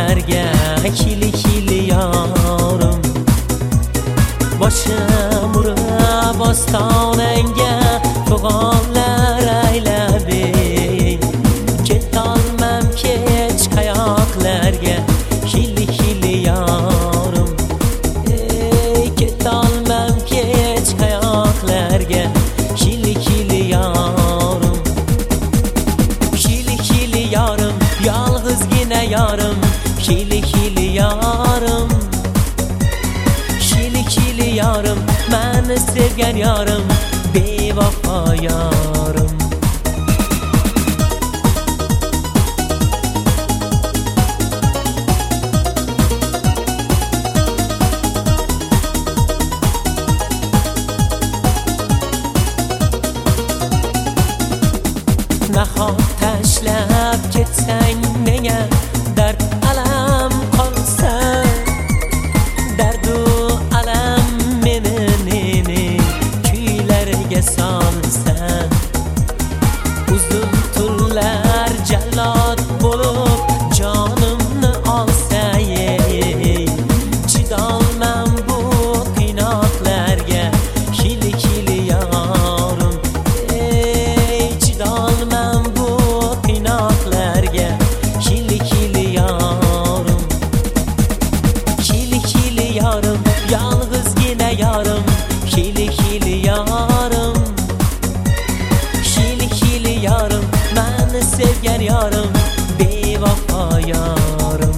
qishloqlarga kili kili yorim boshim urib ostonangga tug'onlar aylab ketolmam kech qayoqlarga kili kili yorim ketolmam kech qayoqlarga kili kili yorim kili kili yorim yolg'izgina yorim kili kili yorim kili kili yorim meni sevgan yorim bevafo yorim nahot tashlab ketsang menga dard alam qolsa dardu alam meni kuylarga solsa uzun tunlar jallod bo'lib jonimni olsa chidolmam bu qiynoqlarga kili kili yorim chidolmam bu qiynoqlarga kili kili yorim kili kili yorim yolg'izgina yorim kili kili yorim kili kili yorim meni sevgan yorim bevafo yorim